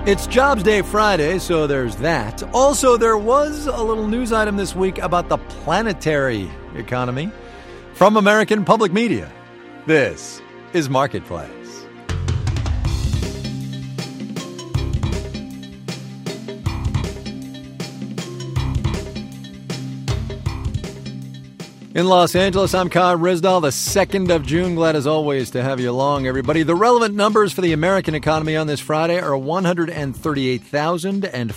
It's Jobs Day Friday, so there's that. Also, there was a little news item this week about the planetary economy from American Public Media. This is Marketplace. In Los Angeles, I'm Kyle Rizdal, the 2nd of June. Glad as always to have you along, everybody. The relevant numbers for the American economy on this Friday are 138,000 and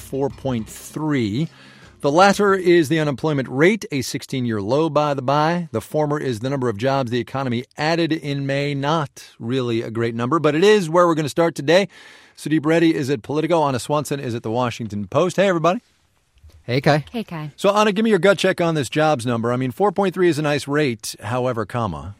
4.3. The latter is the unemployment rate, a 16-year low by the by. The former is the number of jobs the economy added in May. Not really a great number, but it is where we're going to start today. Sudeep Reddy is at Politico. Anna Swanson is at the Washington Post. Hey, everybody. Hey, Kai. Hey, Kai. So, Anna, give me your gut check on this jobs number. I mean, 4.3 is a nice rate, however, comma.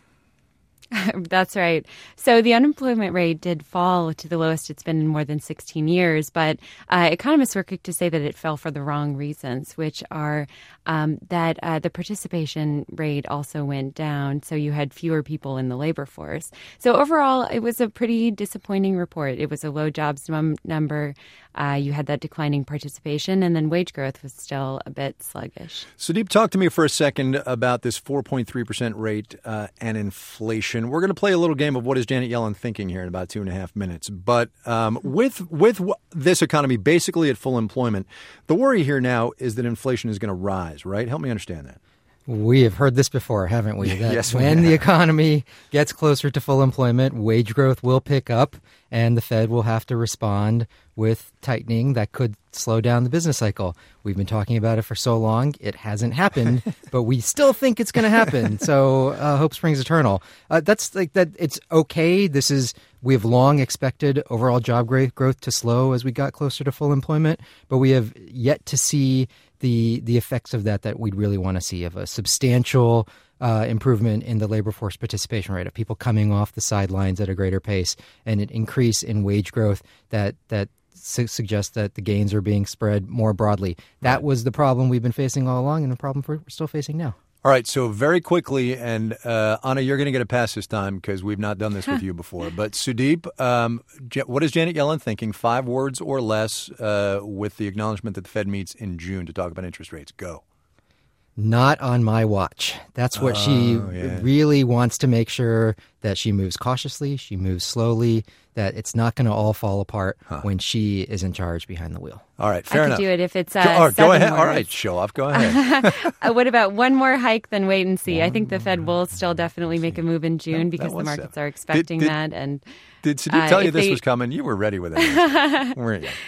That's right. So the unemployment rate did fall to the lowest it's been in more than 16 years, but economists were quick to say that it fell for the wrong reasons, which are that the participation rate also went down, so you had fewer people in the labor force. So overall, it was a pretty disappointing report. It was a low jobs number. You had that declining participation, and then wage growth was still a bit sluggish. Sudeep, talk to me for a second about this 4.3% rate and inflation. We're going to play a little game of what is Janet Yellen thinking here in about 2.5 minutes. But with this economy basically at full employment, the worry here now is that inflation is going to rise, right? Help me understand that. We have heard this before, haven't we? That yes, when the economy gets closer to full employment, wage growth will pick up, and the Fed will have to respond with tightening that could slow down the business cycle. We've been talking about it for so long. It hasn't happened, but we still think it's going to happen. So hope springs eternal. That's like that. It's okay. We have long expected overall job growth to slow as we got closer to full employment, but we have yet to see the effects of that we'd really want to see, of a substantial improvement in the labor force participation rate, of people coming off the sidelines at a greater pace, and an increase in wage growth that suggests that the gains are being spread more broadly. That was the problem we've been facing all along, and the problem we're still facing now. All right, so very quickly, and Anna, you're going to get a pass this time because we've not done this with you before. But Sudeep, what is Janet Yellen thinking? 5 words or less with the acknowledgement that the Fed meets in June to talk about interest rates. Go. Not on my watch. That's what she really wants to make sure, that she moves cautiously, she moves slowly, that it's not going to all fall apart when she is in charge behind the wheel. All right, fair enough. I could do it if it's go ahead. Words. All right, show off. Go ahead. What about one more hike, then wait and see? I think the Fed will still definitely make a move in June because the markets are expecting that. And did Sudeep tell you this was coming? You were ready with it, weren't you?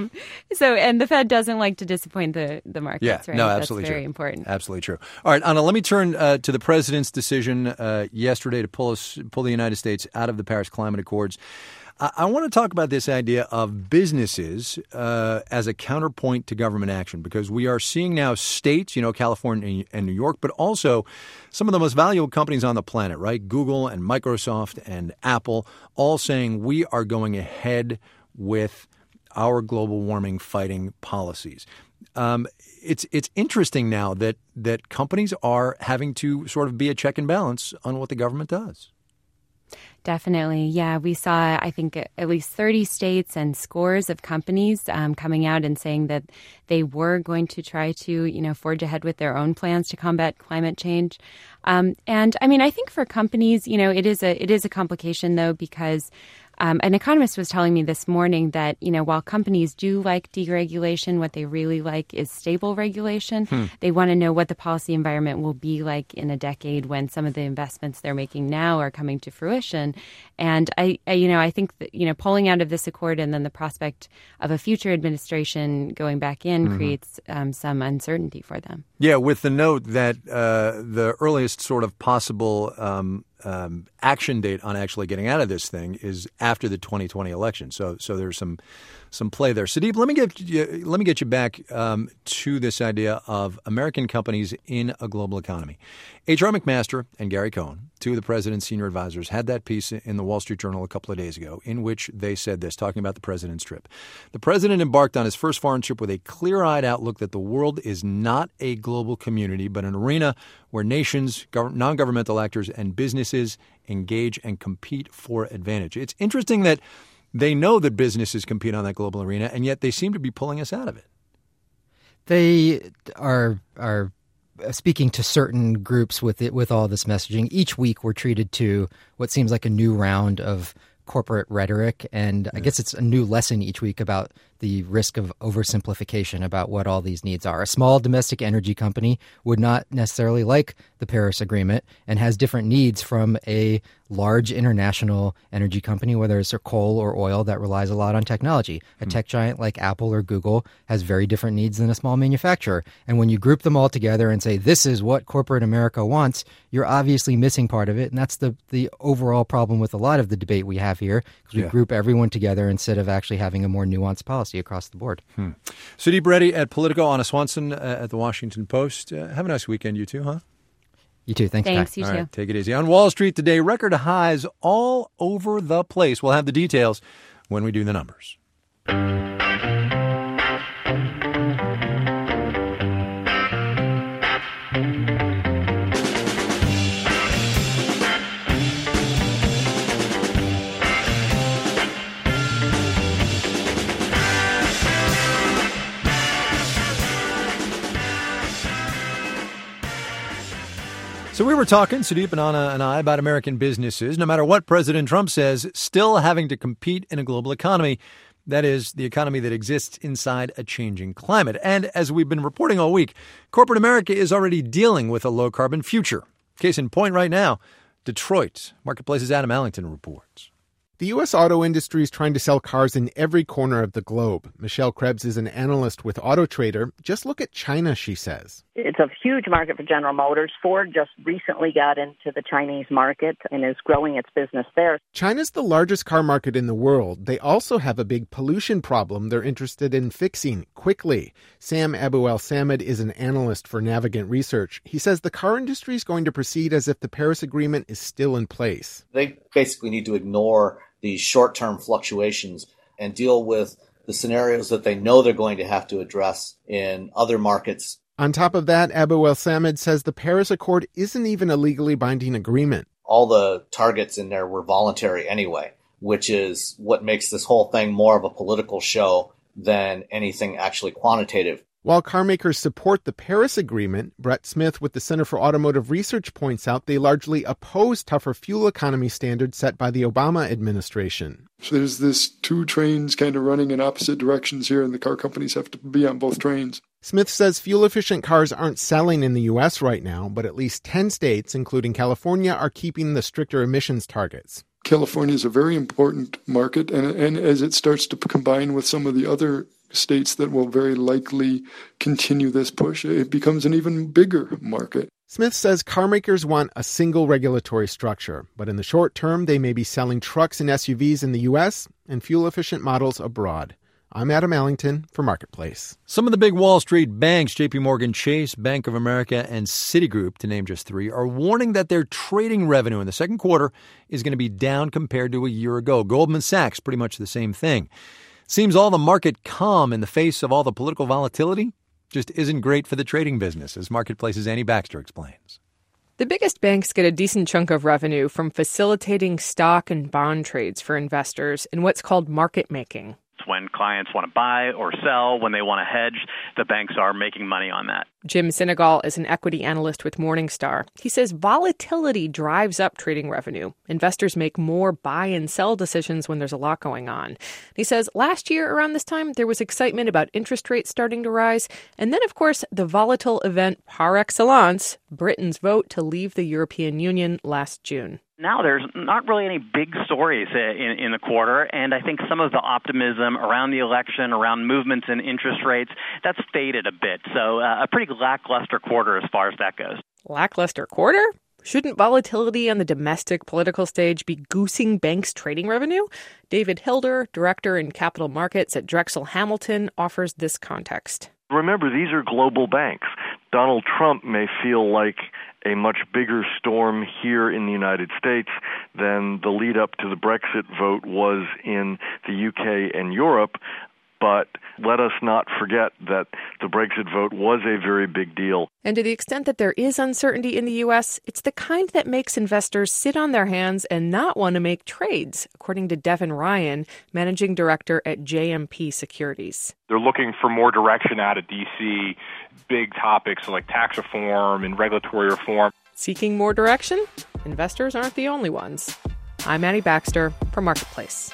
And the Fed doesn't like to disappoint the markets, right? No, absolutely. That's very important. Absolutely true. All right, Anna, let me turn to the president's decision yesterday to pull the United States out of the Paris Climate Accords. I want to talk about this idea of businesses as a counterpoint to government action, because we are seeing now states, California and New York, but also some of the most valuable companies on the planet, right? Google and Microsoft and Apple, all saying we are going ahead with our global warming fighting policies. It's interesting now that companies are having to sort of be a check and balance on what the government does. Definitely. Yeah, we saw, I think, at least 30 states and scores of companies coming out and saying that they were going to try to, forge ahead with their own plans to combat climate change. And I mean, I think for companies, it is a complication, though, because an economist was telling me this morning that, while companies do like deregulation, what they really like is stable regulation. They want to know what the policy environment will be like in a decade when some of the investments they're making now are coming to fruition. And I think that, pulling out of this accord and then the prospect of a future administration going back in creates some uncertainty for them. Yeah, with the note that the earliest sort of possible action date on actually getting out of this thing is after the 2020 election. So there's some play there. Sudeep, let me get you back to this idea of American companies in a global economy. H.R. McMaster and Gary Cohn, two of the president's senior advisors, had that piece in the Wall Street Journal a couple of days ago in which they said this, talking about the president's trip. The president embarked on his first foreign trip with a clear-eyed outlook that the world is not a global community, but an arena where nations, non-governmental actors, and businesses engage and compete for advantage. It's interesting that They know that businesses compete on that global arena, and yet they seem to be pulling us out of it. They are speaking to certain groups with all this messaging. Each week we're treated to what seems like a new round of corporate rhetoric, and I guess it's a new lesson each week about the risk of oversimplification about what all these needs are. A small domestic energy company would not necessarily like the Paris Agreement and has different needs from a large international energy company, whether it's coal or oil that relies a lot on technology. A tech giant like Apple or Google has very different needs than a small manufacturer. And when you group them all together and say, this is what corporate America wants, you're obviously missing part of it. And that's the overall problem with a lot of the debate we have here, because we group everyone together instead of actually having a more nuanced policy across the board. Sudeep Reddy at Politico, Anna Swanson at the Washington Post. Have a nice weekend, you two, huh? You too. Thanks, Thanks, Guy. you All too. right, take it easy. On Wall Street today, record highs all over the place. We'll have the details when we do the numbers. So we were talking, Sudeep and Anna and I, about American businesses, no matter what President Trump says, still having to compete in a global economy. That is, the economy that exists inside a changing climate. And as we've been reporting all week, corporate America is already dealing with a low-carbon future. Case in point right now, Detroit. Marketplace's Adam Allington reports. The U.S. auto industry is trying to sell cars in every corner of the globe. Michelle Krebs is an analyst with AutoTrader. Just look at China, she says. It's a huge market for General Motors. Ford just recently got into the Chinese market and is growing its business there. China's the largest car market in the world. They also have a big pollution problem they're interested in fixing quickly. Sam Abu Al-Samad is an analyst for Navigant Research. He says the car industry is going to proceed as if the Paris Agreement is still in place. They basically need to ignore these short-term fluctuations and deal with the scenarios that they know they're going to have to address in other markets. On top of that, Abu Al-Samad says the Paris Accord isn't even a legally binding agreement. All the targets in there were voluntary anyway, which is what makes this whole thing more of a political show than anything actually quantitative. While car makers support the Paris Agreement, Brett Smith with the Center for Automotive Research points out they largely oppose tougher fuel economy standards set by the Obama administration. So there's this two trains kind of running in opposite directions here, and the car companies have to be on both trains. Smith says fuel-efficient cars aren't selling in the U.S. right now, but at least 10 states, including California, are keeping the stricter emissions targets. California is a very important market, and as it starts to combine with some of the other states that will very likely continue this push, it becomes an even bigger market. Smith says car makers want a single regulatory structure, but in the short term, they may be selling trucks and SUVs in the U.S. and fuel-efficient models abroad. I'm Adam Allington for Marketplace. Some of the big Wall Street banks, J.P. Morgan Chase, Bank of America, and Citigroup, to name just three, are warning that their trading revenue in the second quarter is going to be down compared to a year ago. Goldman Sachs, pretty much the same thing. Seems all the market calm in the face of all the political volatility just isn't great for the trading business, as Marketplace's Annie Baxter explains. The biggest banks get a decent chunk of revenue from facilitating stock and bond trades for investors in what's called market making. When clients want to buy or sell, when they want to hedge, the banks are making money on that. Jim Sinegal is an equity analyst with Morningstar. He says volatility drives up trading revenue. Investors make more buy and sell decisions when there's a lot going on. He says last year around this time, there was excitement about interest rates starting to rise. And then, of course, the volatile event par excellence, Britain's vote to leave the European Union last June. Now there's not really any big stories in the quarter, and I think some of the optimism around the election, around movements in interest rates, that's faded a bit. So a pretty lackluster quarter as far as that goes. Lackluster quarter? Shouldn't volatility on the domestic political stage be goosing banks' trading revenue? David Hilder, director in capital markets at Drexel Hamilton, offers this context. Remember, these are global banks. Donald Trump may feel like a much bigger storm here in the United States than the lead up to the Brexit vote was in the UK and Europe. But let us not forget that the Brexit vote was a very big deal. And to the extent that there is uncertainty in the U.S., it's the kind that makes investors sit on their hands and not want to make trades, according to Devin Ryan, managing director at JMP Securities. They're looking for more direction out of D.C., big topics like tax reform and regulatory reform. Seeking more direction? Investors aren't the only ones. I'm Maddie Baxter for Marketplace.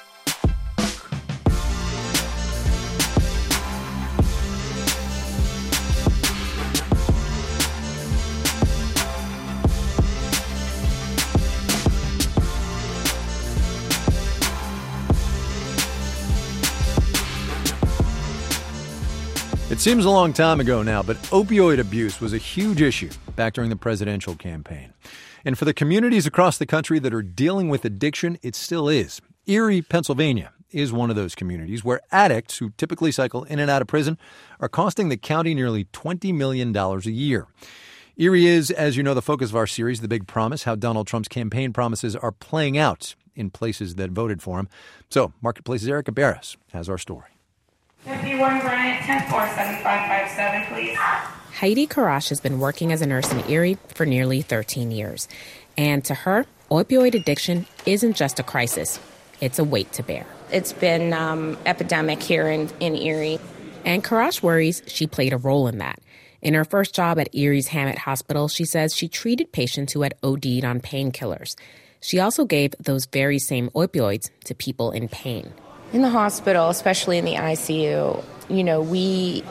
It seems a long time ago now, but opioid abuse was a huge issue back during the presidential campaign. And for the communities across the country that are dealing with addiction, it still is. Erie, Pennsylvania is one of those communities where addicts who typically cycle in and out of prison are costing the county nearly $20 million a year. Erie is, as you know, the focus of our series, The Big Promise, how Donald Trump's campaign promises are playing out in places that voted for him. So, Marketplace's Erica Barris has our story. 51 Bryant, 10-4-7557, please. Heidi Karash has been working as a nurse in Erie for nearly 13 years. And to her, opioid addiction isn't just a crisis. It's a weight to bear. It's been epidemic here in Erie. And Karash worries she played a role in that. In her first job at Erie's Hammett Hospital, she says she treated patients who had OD'd on painkillers. She also gave those very same opioids to people in pain. In the hospital, especially in the ICU, we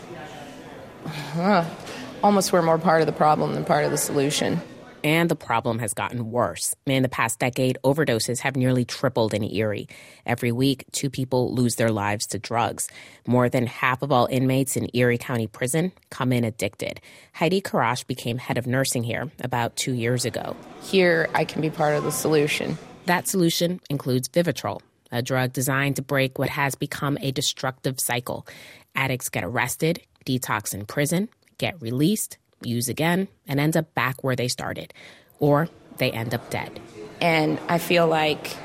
almost were more part of the problem than part of the solution. And the problem has gotten worse. In the past decade, overdoses have nearly tripled in Erie. Every week, 2 people lose their lives to drugs. More than half of all inmates in Erie County Prison come in addicted. Heidi Karash became head of nursing here about 2 years ago. Here, I can be part of the solution. That solution includes Vivitrol, a drug designed to break what has become a destructive cycle. Addicts get arrested, detox in prison, get released, use again, and end up back where they started. Or they end up dead. And I feel like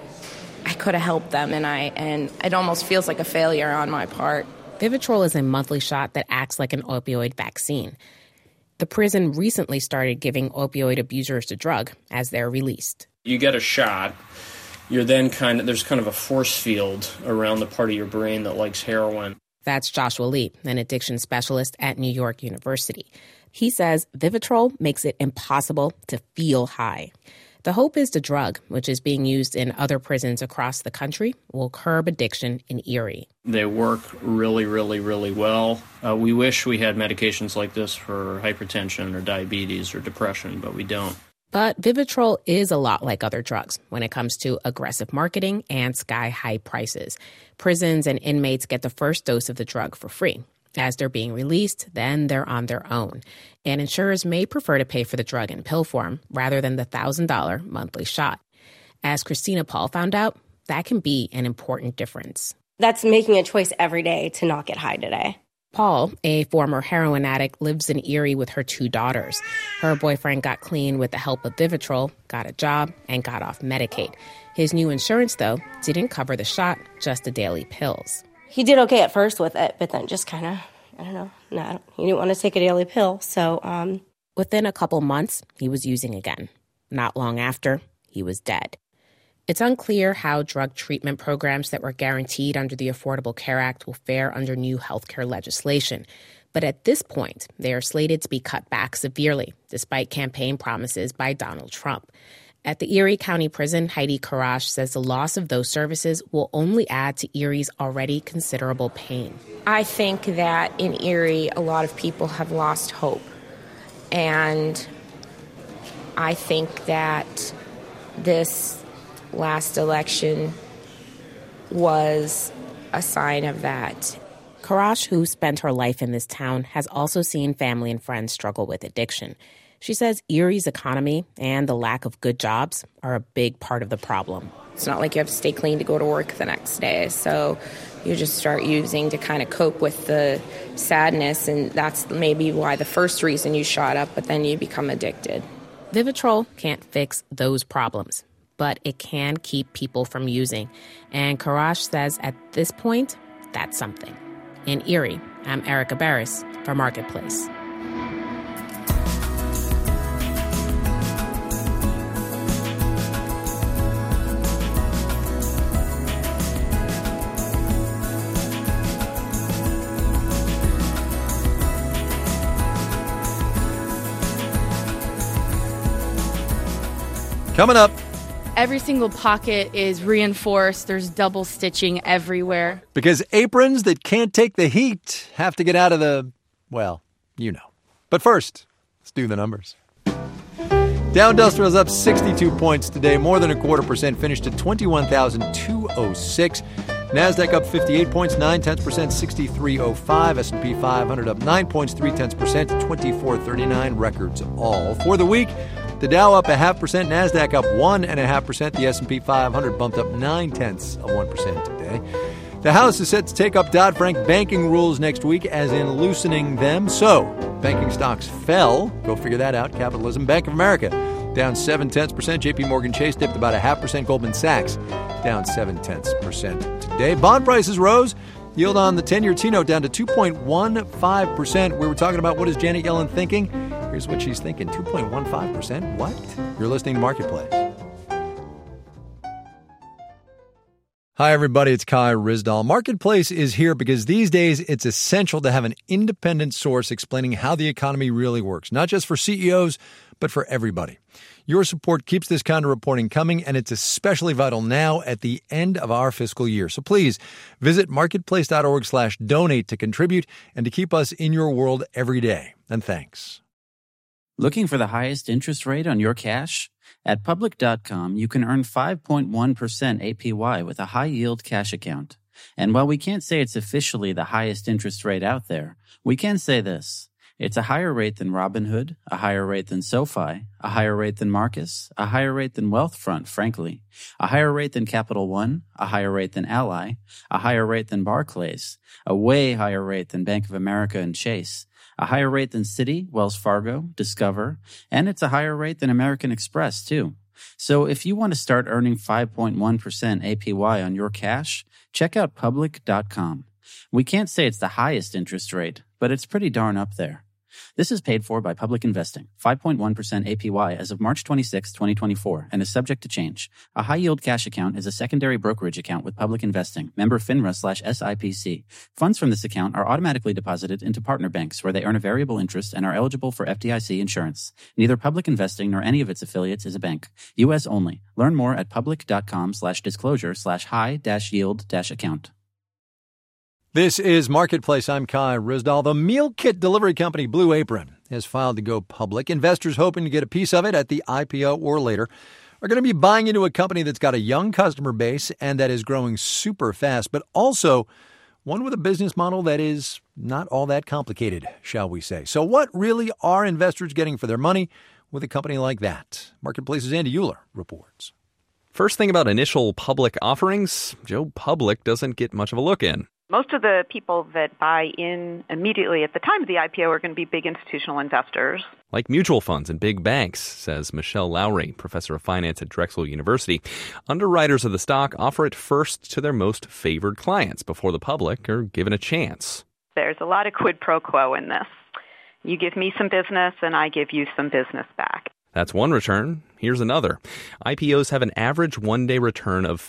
I could have helped them, and it almost feels like a failure on my part. Vivitrol is a monthly shot that acts like an opioid vaccine. The prison recently started giving opioid abusers the drug as they're released. You get a shot. You're then there's kind of a force field around the part of your brain that likes heroin. That's Joshua Lee, an addiction specialist at New York University. He says Vivitrol makes it impossible to feel high. The hope is the drug, which is being used in other prisons across the country, will curb addiction in Erie. They work really, really, really well. We wish we had medications like this for hypertension or diabetes or depression, but we don't. But Vivitrol is a lot like other drugs when it comes to aggressive marketing and sky-high prices. Prisons and inmates get the first dose of the drug for free. As they're being released, then they're on their own. And insurers may prefer to pay for the drug in pill form rather than the $1,000 monthly shot. As Christina Paul found out, that can be an important difference. That's making a choice every day to not get high today. Paul, a former heroin addict, lives in Erie with her 2 daughters. Her boyfriend got clean with the help of Vivitrol, got a job, and got off Medicaid. His new insurance, though, didn't cover the shot, just the daily pills. He did okay at first with it, but then just kind of, he didn't want to take a daily pill. So within a couple months, he was using again. Not long after, he was dead. It's unclear how drug treatment programs that were guaranteed under the Affordable Care Act will fare under new healthcare legislation. But at this point, they are slated to be cut back severely, despite campaign promises by Donald Trump. At the Erie County Prison, Heidi Karash says the loss of those services will only add to Erie's already considerable pain. I think that in Erie, a lot of people have lost hope. And I think that this last election was a sign of that. Karash, who spent her life in this town, has also seen family and friends struggle with addiction. She says Erie's economy and the lack of good jobs are a big part of the problem. It's not like you have to stay clean to go to work the next day. So you just start using to kind of cope with the sadness, and that's maybe why the first reason you shot up, but then you become addicted. Vivitrol can't fix those problems, but it can keep people from using. And Karash says at this point, that's something. In Erie, I'm Erica Barris for Marketplace. Coming up. Every single pocket is reinforced. There's double stitching everywhere. Because aprons that can't take the heat have to get out of the, well, you know. But first, let's do the numbers. Dow Industrial's up 62 points today, more than 0.25%, finished at 21,206. NASDAQ up 58 points, 0.9%, 63.05. S&P 500 up 9 points, 0.3%, 2439, records all. For the week, the Dow up 0.5%, NASDAQ up 1.5%, the S&P 500 bumped up 0.9% today. The House is set to take up Dodd-Frank banking rules next week, as in loosening them. So, banking stocks fell. Go figure that out. Capitalism. Bank of America down 0.7%. JP Morgan Chase dipped about 0.5%. Goldman Sachs down 0.7% today. Bond prices rose. Yield on the 10-year T-note down to 2.15%. We were talking about what is Janet Yellen thinking. Here's what she's thinking. 2.15%? What? You're listening to Marketplace. Hi, everybody. It's Kai Ryssdal. Marketplace is here because these days it's essential to have an independent source explaining how the economy really works, not just for CEOs, but for everybody. Your support keeps this kind of reporting coming, and it's especially vital now at the end of our fiscal year. So please visit marketplace.org/donate to contribute and to keep us in your world every day. And thanks. Looking for the highest interest rate on your cash? At Public.com, you can earn 5.1% APY with a high-yield cash account. And while we can't say it's officially the highest interest rate out there, we can say this. It's a higher rate than Robinhood, a higher rate than SoFi, a higher rate than Marcus, a higher rate than Wealthfront, frankly, a higher rate than Capital One, a higher rate than Ally, a higher rate than Barclays, a way higher rate than Bank of America and Chase, a higher rate than Citi, Wells Fargo, Discover, and it's a higher rate than American Express, too. So if you want to start earning 5.1% APY on your cash, check out Public.com. We can't say it's the highest interest rate, but it's pretty darn up there. This is paid for by Public Investing, 5.1% APY as of March 26, 2024, and is subject to change. A high-yield cash account is a secondary brokerage account with Public Investing, member FINRA/SIPC. Funds from this account are automatically deposited into partner banks where they earn a variable interest and are eligible for FDIC insurance. Neither Public Investing nor any of its affiliates is a bank. U.S. only. Learn more at public.com/disclosure/high-yield-account. This is Marketplace. I'm Kai Ryssdal. The meal kit delivery company Blue Apron has filed to go public. Investors hoping to get a piece of it at the IPO or later are going to be buying into a company that's got a young customer base and that is growing super fast, but also one with a business model that is not all that complicated, shall we say. So what really are investors getting for their money with a company like that? Marketplace's Andy Euler reports. First thing about initial public offerings, Joe Public doesn't get much of a look in. Most of the people that buy in immediately at the time of the IPO are going to be big institutional investors. Like mutual funds and big banks, says Michelle Lowry, professor of finance at Drexel University. Underwriters of the stock offer it first to their most favored clients before the public are given a chance. There's a lot of quid pro quo in this. You give me some business and I give you some business back. That's one return. Here's another. IPOs have an average one-day return of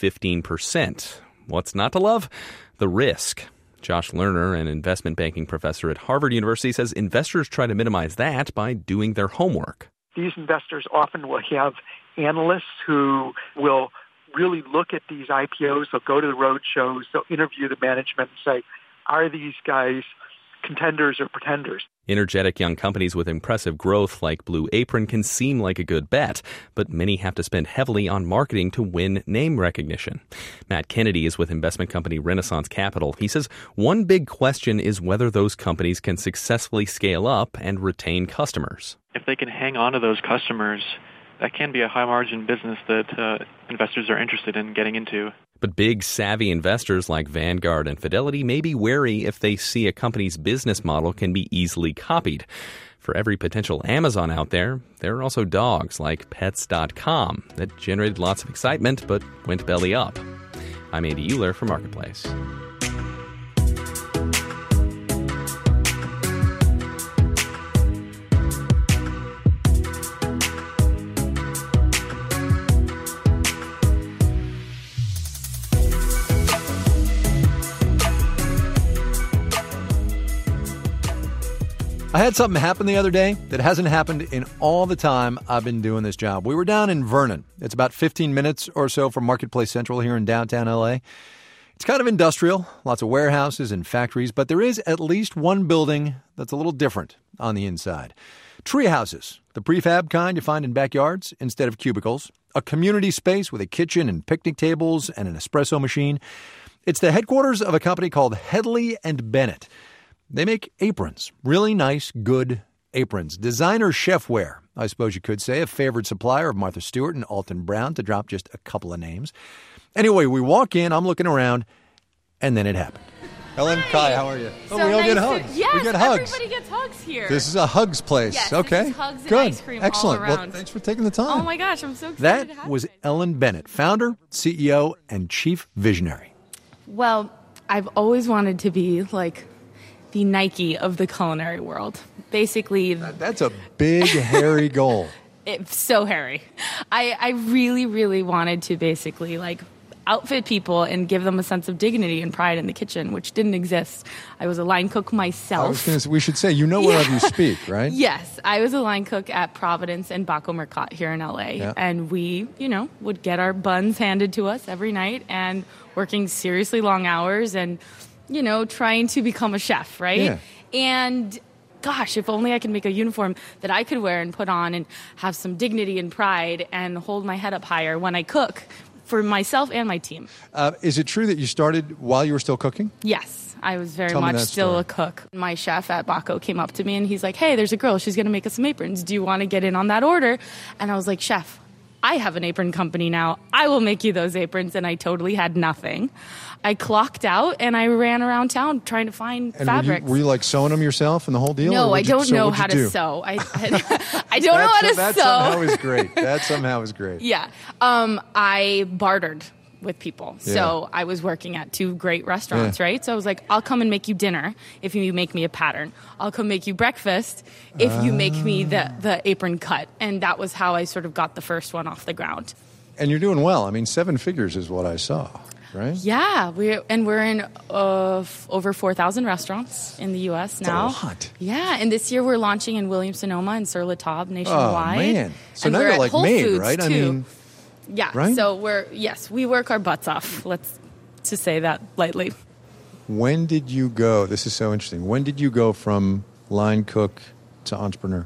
15%. What's not to love? The risk. Josh Lerner, an investment banking professor at Harvard University, says investors try to minimize that by doing their homework. These investors often will have analysts who will really look at these IPOs. They'll go to the road shows. They'll interview the management and say, are these guys contenders or pretenders? Energetic young companies with impressive growth like Blue Apron can seem like a good bet, but many have to spend heavily on marketing to win name recognition. Matt Kennedy is with investment company Renaissance Capital. He says one big question is whether those companies can successfully scale up and retain customers. If they can hang on to those customers, that can be a high-margin business that investors are interested in getting into. But big, savvy investors like Vanguard and Fidelity may be wary if they see a company's business model can be easily copied. For every potential Amazon out there, there are also dogs like Pets.com that generated lots of excitement but went belly up. I'm Andy Euler for Marketplace. I had something happen the other day that hasn't happened in all the time I've been doing this job. We were down in Vernon. It's about 15 minutes or so from Marketplace Central here in downtown L.A. It's kind of industrial, lots of warehouses and factories, but there is at least one building that's a little different on the inside. Tree houses, the prefab kind you find in backyards instead of cubicles. A community space with a kitchen and picnic tables and an espresso machine. It's the headquarters of a company called Hedley and Bennett. They make aprons, really nice, good aprons. Designer chef wear, I suppose you could say, a favored supplier of Martha Stewart and Alton Brown, to drop just a couple of names. Anyway, we walk in, I'm looking around, and then it happened. Ellen, Kai, how are you? So we all nice get hugs. Yes, we get hugs. Everybody gets hugs here. This is a hugs place. Yes, okay. This is hugs and good. ice cream Excellent. all around. Well, thanks for taking the time. Oh my gosh, I'm so excited. That was Ellen Bennett, founder, CEO, and chief visionary. Well, I've always wanted to be like the Nike of the culinary world. Basically, that's a big, hairy goal. It's so hairy. I really, really wanted to basically like outfit people and give them a sense of dignity and pride in the kitchen, which didn't exist. I was a line cook myself. I was going to say, we should say, wherever you speak, right? Yes. I was a line cook at Providence and Baco Mercat here in LA. Yeah. And we, would get our buns handed to us every night and working seriously long hours and, trying to become a chef, right? Yeah. And gosh, if only I could make a uniform that I could wear and put on and have some dignity and pride and hold my head up higher when I cook for myself and my team. Is it true that you started while you were still cooking? Yes, I was very Tell me much that still story. a cook. My chef at Baco came up to me and he's like, hey, there's a girl. She's going to make us some aprons. Do you want to get in on that order? And I was like, chef, I have an apron company now. I will make you those aprons. And I totally had nothing. I clocked out and I ran around town trying to find fabrics. Were you like sewing them yourself and the whole deal? No, I don't know how to sew. I don't know how to sew. That somehow is great. That somehow is great. Yeah. I bartered with people. Yeah. So I was working at 2 great restaurants, right? So I was like, I'll come and make you dinner if you make me a pattern. I'll come make you breakfast if you make me the apron cut. And that was how I sort of got the first one off the ground. And you're doing well. I mean, 7 figures is what I saw, right? Yeah. We're in over 4,000 restaurants in the U.S. now. That's a lot. Yeah. And this year we're launching in Williams-Sonoma and Sur La Table nationwide. Oh, man. So and now we're you're at like Whole made, Foods, right? Too. I mean, yeah. right? So we work our butts off. To say that lightly. When did you go? This is so interesting. When did you go from line cook to entrepreneur?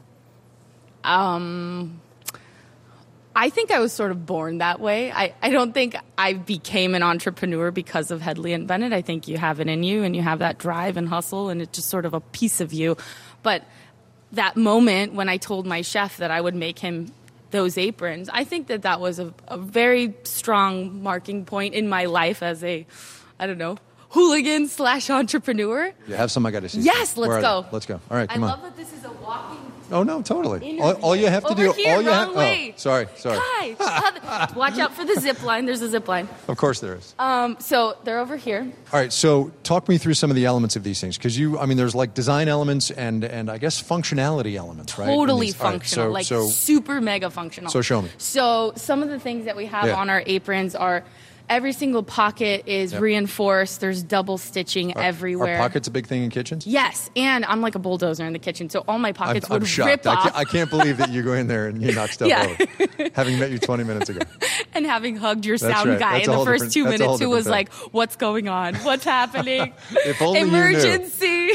I think I was sort of born that way. I don't think I became an entrepreneur because of Hedley and Bennett. I think you have it in you and you have that drive and hustle and it's just sort of a piece of you. But that moment when I told my chef that I would make him those aprons, I think that was a very strong marking point in my life as a, hooligan / entrepreneur. You have some I got to see. Yes, let's go. Let's go. All right, come on. I love that this is a walking. Oh, no, totally. Interview. All you have to do. Over here, all you wrong way. Oh, sorry. Hi. Watch out for the zip line. There's a zip line. Of course there is. So they're over here. All right, so talk me through some of the elements of these things. Because there's like design elements and I guess functionality elements, right? Totally All right, functional, super mega functional. So show me. So some of the things that we have on our aprons are every single pocket is reinforced. There's double stitching everywhere. Are pockets a big thing in kitchens? Yes, and I'm like a bulldozer in the kitchen, so all my pockets would I'm shocked. rip off. I can't believe that you go in there and you knock stuff over, having met you 20 minutes ago. And having hugged your That's sound right. guy That's in a the whole first 2 different- that's a whole minutes who was different like, what's going on? What's happening? If only you knew. Emergency.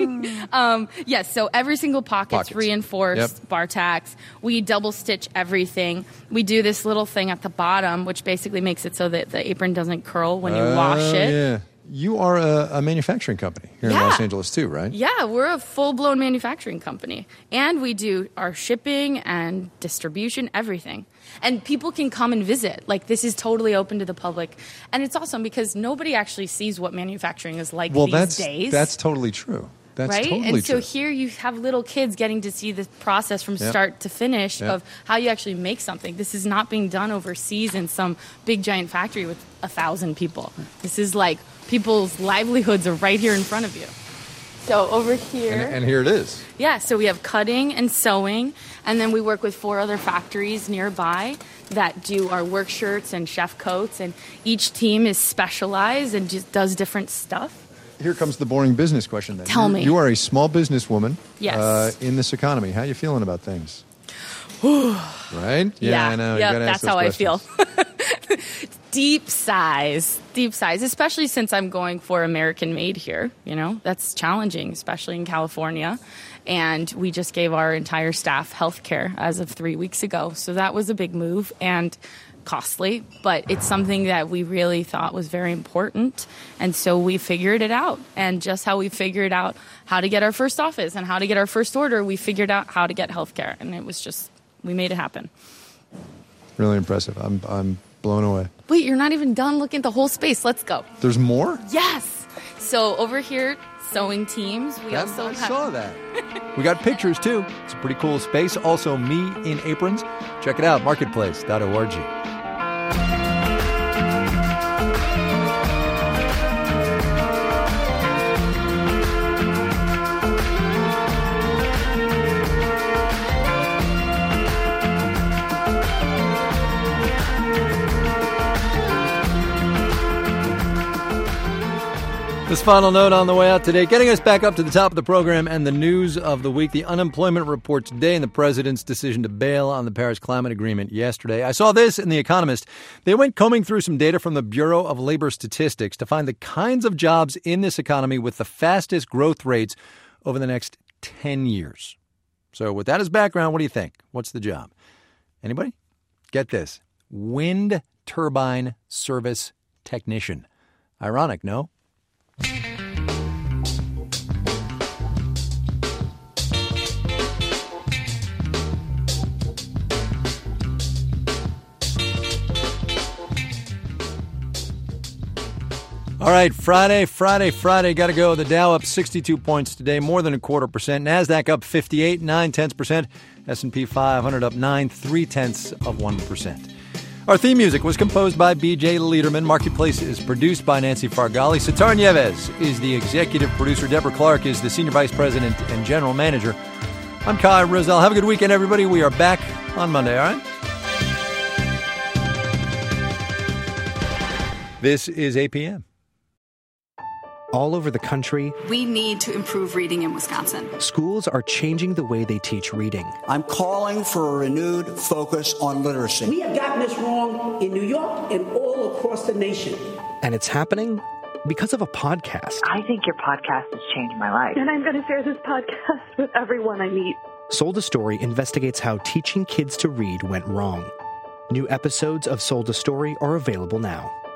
Yes, so every single pocket's reinforced, bar tacks. We double stitch everything. We do this little thing at the bottom, which basically makes it so that the apron doesn't curl when you wash it. Yeah. You are a manufacturing company here in Los Angeles too, right? Yeah, we're a full-blown manufacturing company. And we do our shipping and distribution, everything. And people can come and visit. Like, this is totally open to the public. And it's awesome because nobody actually sees what manufacturing is like these days. That's totally true. That's right? totally and so true. here you have little kids getting to see the process from start to finish of how you actually make something. This is not being done overseas in some big giant factory with 1,000 people. This is like people's livelihoods are right here in front of you. So over here. And here it is. Yeah, so we have cutting and sewing, and then we work with 4 other factories nearby that do our work shirts and chef coats, and each team is specialized and just does different stuff. Here comes the boring business question then. Tell me. You are a small businesswoman. Yes. In this economy. How are you feeling about things? Right? Yeah, I know. Yeah, You gotta ask that's how those I feel. Deep sighs, especially since I'm going for American made here. You know, that's challenging, especially in California. And we just gave our entire staff health care as of 3 weeks ago. So that was a big move and costly, but it's something that we really thought was very important. And so we figured it out. And just how we figured out how to get our first office and how to get our first order, we figured out how to get health care. And it was just, we made it happen. Really impressive. I'm blown away. Wait, you're not even done looking at the whole space. Let's go. There's more? Yes. So over here, sewing teams. I saw that. We got pictures, too. It's a pretty cool space. Also, me in aprons. Check it out, marketplace.org. This final note on the way out today, getting us back up to the top of the program and the news of the week, the unemployment report today and the president's decision to bail on the Paris Climate Agreement yesterday. I saw this in The Economist. They went combing through some data from the Bureau of Labor Statistics to find the kinds of jobs in this economy with the fastest growth rates over the next 10 years. So with that as background, what do you think? What's the job? Anybody? Get this. Wind turbine service technician. Ironic, no? All right, Friday. Got to go. The Dow up 62 points today, more than 0.25%. NASDAQ up 58, 0.9%. S&P 500 up 0.9%. Our theme music was composed by B.J. Liederman. Marketplace is produced by Nancy Fargali. Sitar Nieves is the executive producer. Deborah Clark is the senior vice president and general manager. I'm Kai Rizal. Have a good weekend, everybody. We are back on Monday, all right? This is APM. All over the country, we need to improve reading in Wisconsin. Schools are changing the way they teach reading. I'm calling for a renewed focus on literacy. We have gotten this wrong in New York and all across the nation. And it's happening because of a podcast. I think your podcast has changed my life. And I'm going to share this podcast with everyone I meet. Sold a Story investigates how teaching kids to read went wrong. New episodes of Sold a Story are available now.